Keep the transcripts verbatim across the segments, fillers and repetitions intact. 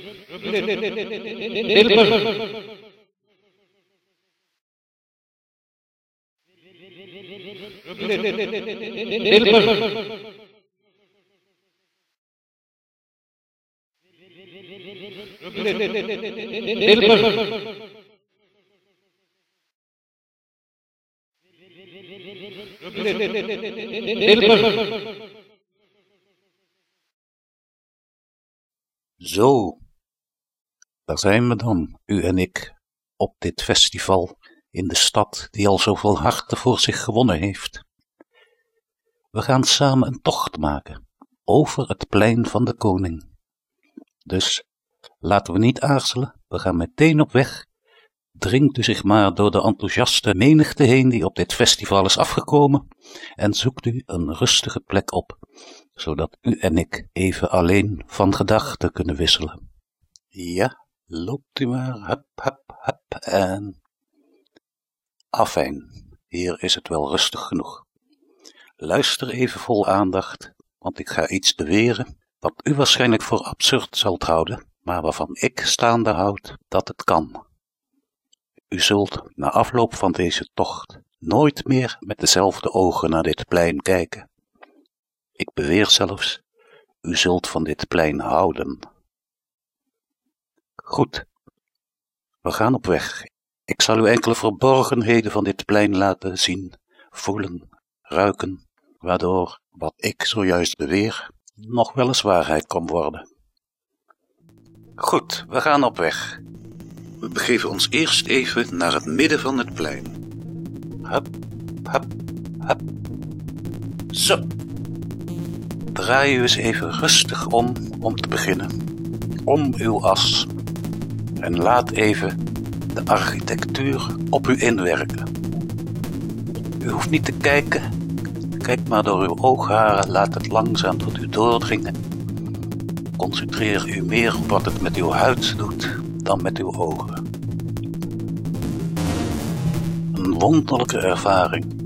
Zo, daar zijn we dan, u en ik, op dit festival in de stad die al zoveel harten voor zich gewonnen heeft. We gaan samen een tocht maken over het plein van de koning. Dus laten we niet aarzelen, we gaan meteen op weg. Dringt u zich maar door de enthousiaste menigte heen die op dit festival is afgekomen en zoekt u een rustige plek op, zodat u en ik even alleen van gedachten kunnen wisselen. Ja, loopt u maar, hup, hup, hup, en... Afijn, hier is het wel rustig genoeg. Luister even vol aandacht, want ik ga iets beweren wat u waarschijnlijk voor absurd zult houden, maar waarvan ik staande houd dat het kan. U zult na afloop van deze tocht nooit meer met dezelfde ogen naar dit plein kijken. Ik beweer zelfs, u zult van dit plein houden. Goed, we gaan op weg. Ik zal u enkele verborgenheden van dit plein laten zien, voelen, ruiken, waardoor wat ik zojuist beweer nog wel eens waarheid kan worden. Goed, we gaan op weg. We begeven ons eerst even naar het midden van het plein. Hup, hup, hup. Zo. Draai u eens even rustig om, om te beginnen. Om uw as. En laat even de architectuur op u inwerken. U hoeft niet te kijken. Kijk maar door uw oogharen, laat het langzaam tot u doordringen. Concentreer u meer op wat het met uw huid doet dan met uw ogen. Een wonderlijke ervaring.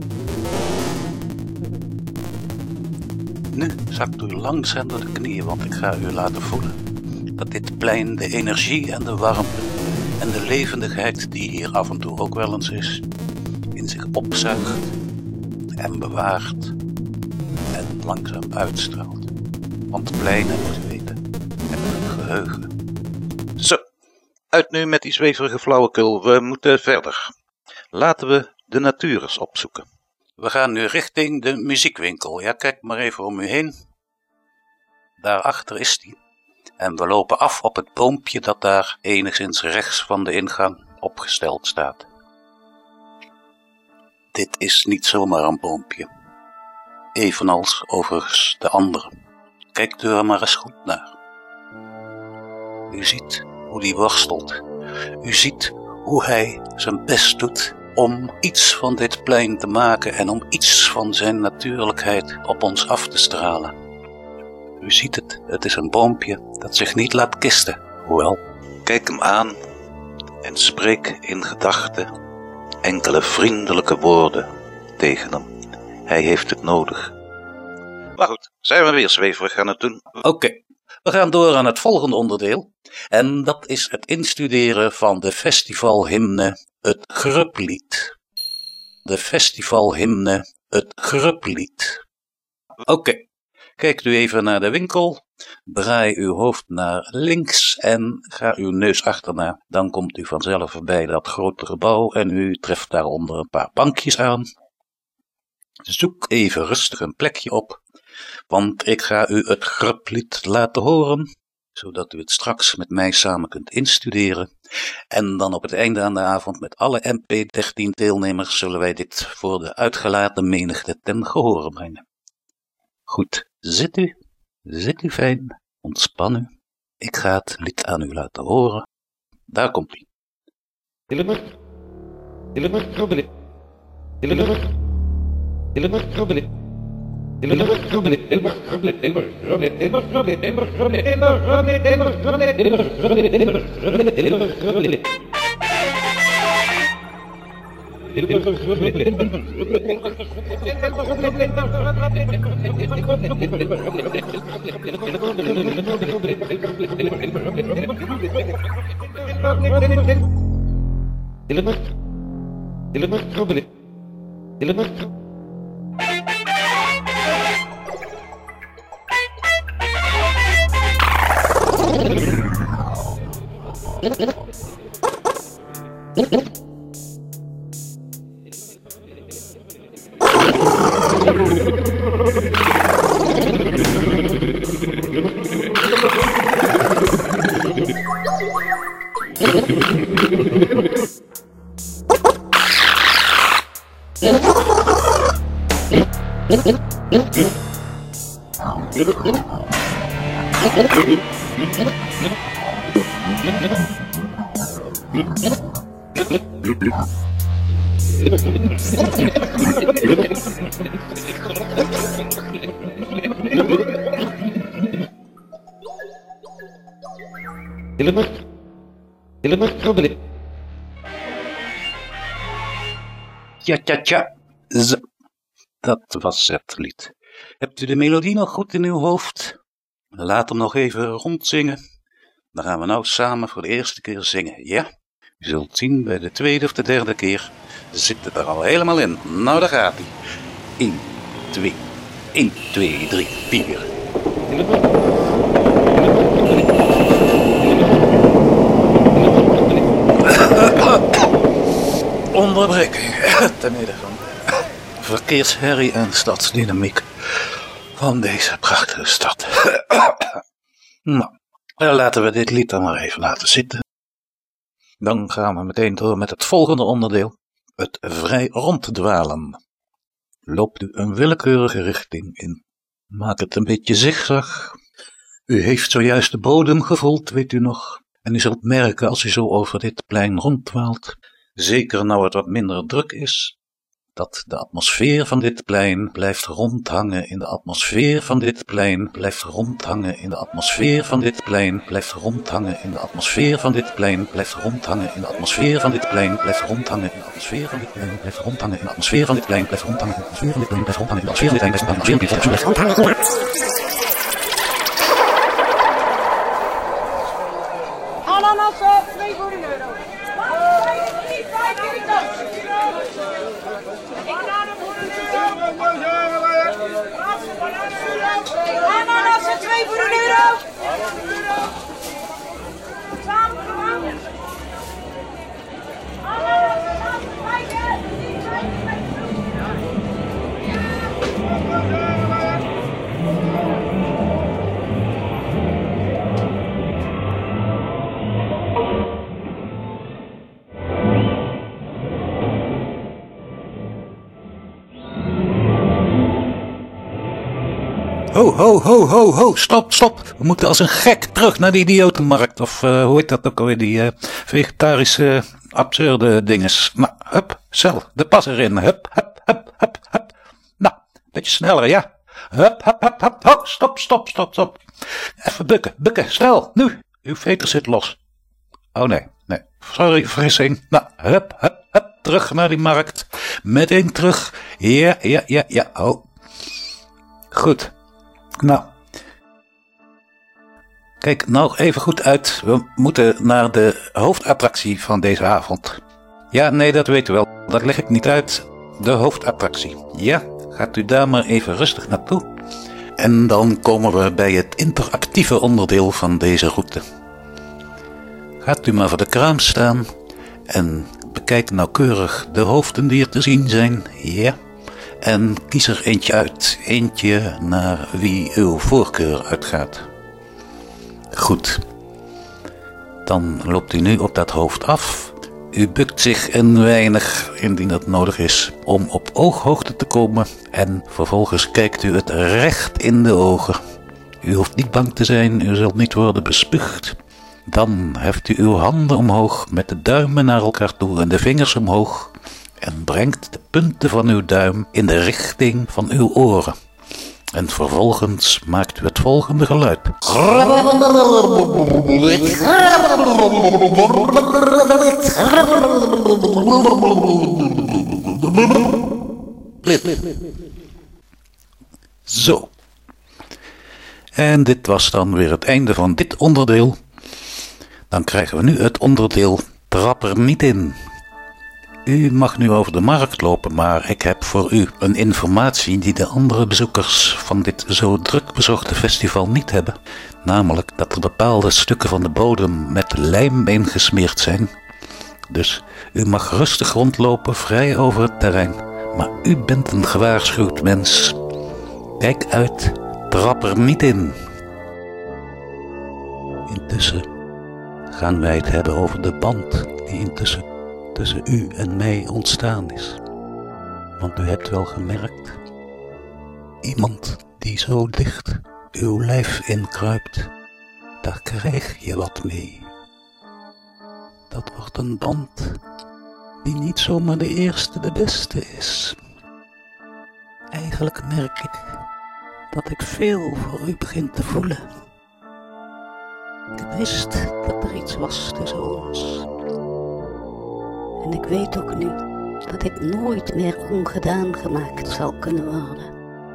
Nu zakt u langzaam door de knieën, want ik ga u laten voelen dat dit plein de energie en de warmte en de levendigheid die hier af en toe ook wel eens is, in zich opzuigt en bewaart en langzaam uitstraalt. Want pleinen, moet u weten, hebben een geheugen. Zo, uit nu met die zweverige flauwekul, we moeten verder. Laten we de natuur eens opzoeken. We gaan nu richting de muziekwinkel. Ja, kijk maar even om u heen. Daarachter is die. En we lopen af op het boompje dat daar enigszins rechts van de ingang opgesteld staat. Dit is niet zomaar een boompje. Evenals overigens de andere. Kijkt u er maar eens goed naar. U ziet hoe die worstelt. U ziet hoe hij zijn best doet om iets van dit plein te maken en om iets van zijn natuurlijkheid op ons af te stralen. U ziet het, het is een boompje dat zich niet laat kisten. Hoewel, kijk hem aan en spreek in gedachten enkele vriendelijke woorden tegen hem. Hij heeft het nodig. Maar goed, zijn we weer zweverig aan het doen? Oké, okay, we gaan door aan het volgende onderdeel. En dat is het instuderen van de festivalhymne Het Gruplied. De festivalhymne Het Gruplied. Oké, okay. Kijkt u even naar de winkel, draai uw hoofd naar links en ga uw neus achterna. Dan komt u vanzelf bij dat grote gebouw en u treft daaronder een paar bankjes aan. Zoek even rustig een plekje op, want ik ga u het Gruplied laten horen, zodat u het straks met mij samen kunt instuderen. En dan op het einde aan de avond met alle M P dertien deelnemers zullen wij dit voor de uitgelaten menigte ten gehore brengen. Goed, zit u, zit u fijn, ontspan u. Ik ga het lied aan u laten horen. Daar komt ie. Tja, tja, tja. Z. Dat was het lied. Hebt u de melodie nog goed in uw hoofd? Laat hem nog even rondzingen. Dan gaan we nou samen voor de eerste keer zingen, ja? U zult zien bij de tweede of de derde keer zit het er al helemaal in. Nou, daar gaat hij. één, twee, één, twee, drie, vier. Onderbreking ten midden van verkeersherrie en stadsdynamiek van deze prachtige stad. Nou, laten we dit lied dan maar even laten zitten. Dan gaan we meteen door met het volgende onderdeel, het vrij ronddwalen. Loopt u een willekeurige richting in. Maak het een beetje zigzag. U heeft zojuist de bodem gevoeld, weet u nog. En u zult merken als u zo over dit plein ronddwaalt, zeker nou het wat minder druk is, dat de atmosfeer van dit plein blijft rondhangen in de atmosfeer van dit plein blijft rondhangen in de atmosfeer van dit plein blijft rondhangen in de atmosfeer van dit plein blijft rondhangen in de atmosfeer van dit plein blijft rondhangen in de atmosfeer van dit plein blijft rondhangen in de atmosfeer van dit plein blijft rondhangen in de atmosfeer van dit plein blijft rondhangen in de atmosfeer van dit plein blijft rondhangen in de atmosfeer van dit plein blijft rondhangen. Ananassen, twee voor een euro. Ananassen, twee voor een euro. Samen gemaakt. Ananassen, samen kijken. Ho, ho, ho, ho, ho, stop, stop. We moeten als een gek terug naar die idiotenmarkt. Of uh, hoe heet dat ook alweer, die uh, vegetarische absurde dinges. Nou, hup, cel, de pas erin. Hup, hup, hup, hup, hup. Nou, beetje sneller, ja. Hup, hup, hup, hup. Ho, stop, stop, stop, stop. Even bukken, bukken, snel, nu. Uw veter zit los. Oh nee, nee. Sorry, vergissing. Nou, hup, hup, hup. Terug naar die markt. Meteen terug. Ja, ja, ja, ja. Oh. Goed. Nou, kijk nou even goed uit. We moeten naar de hoofdattractie van deze avond. Ja, nee, dat weet u wel. Dat leg ik niet uit. De hoofdattractie. Ja, gaat u daar maar even rustig naartoe. En dan komen we bij het interactieve onderdeel van deze route. Gaat u maar voor de kraam staan en bekijk nauwkeurig de hoofden die er te zien zijn. Ja. En kies er eentje uit, eentje naar wie uw voorkeur uitgaat. Goed. Dan loopt u nu op dat hoofd af. U bukt zich een weinig, indien dat nodig is, om op ooghoogte te komen. En vervolgens kijkt u het recht in de ogen. U hoeft niet bang te zijn, u zult niet worden bespuugd. Dan heft u uw handen omhoog met de duimen naar elkaar toe en de vingers omhoog. En brengt de punten van uw duim in de richting van uw oren. En vervolgens maakt u het volgende geluid. Zo. En dit was dan weer het einde van dit onderdeel. Dan krijgen we nu het onderdeel Trap er niet in. U mag nu over de markt lopen, maar ik heb voor u een informatie die de andere bezoekers van dit zo druk bezochte festival niet hebben. Namelijk dat er bepaalde stukken van de bodem met lijm ingesmeerd zijn. Dus u mag rustig rondlopen, vrij over het terrein. Maar u bent een gewaarschuwd mens. Kijk uit, trap er niet in. Intussen gaan wij het hebben over de band die intussen tussen u en mij ontstaan is. Want u hebt wel gemerkt, iemand die zo dicht uw lijf inkruipt, daar krijg je wat mee. Dat wordt een band die niet zomaar de eerste de beste is. Eigenlijk merk ik dat ik veel voor u begin te voelen. Ik wist dat er iets was tussen ons. En ik weet ook nu dat ik nooit meer ongedaan gemaakt zal kunnen worden.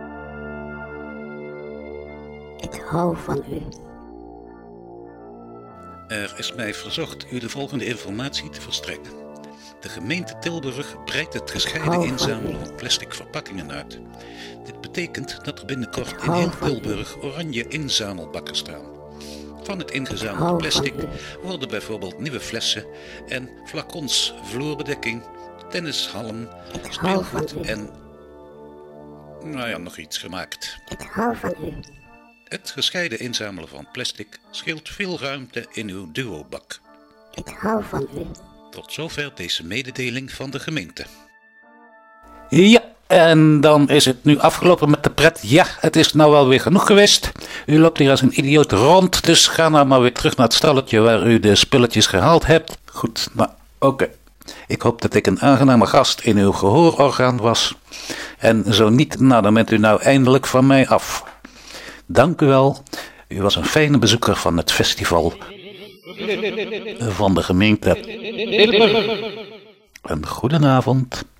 Ik hou van u. Er is mij verzocht u de volgende informatie te verstrekken. De gemeente Tilburg breidt het gescheiden inzamelen van plastic verpakkingen uit. Dit betekent dat er binnenkort in heel Tilburg oranje inzamelbakken staan. Van het ingezamelde plastic worden bijvoorbeeld nieuwe flessen en flacons, vloerbedekking, tennishallen, speelgoed en nou ja, nog iets gemaakt. Ik hou van u. Het gescheiden inzamelen van plastic scheelt veel ruimte in uw duobak. Ik hou van u. Tot zover deze mededeling van de gemeente. Ja, en dan is het nu afgelopen met de pret. Ja, het is nou wel weer genoeg geweest. U loopt hier als een idioot rond, dus ga nou maar weer terug naar het stalletje waar u de spulletjes gehaald hebt. Goed, nou, oké. Okay. Ik hoop dat ik een aangename gast in uw gehoororgaan was. En zo niet, nou dan bent u nou eindelijk van mij af. Dank u wel. U was een fijne bezoeker van het festival van de gemeente. Een goedenavond.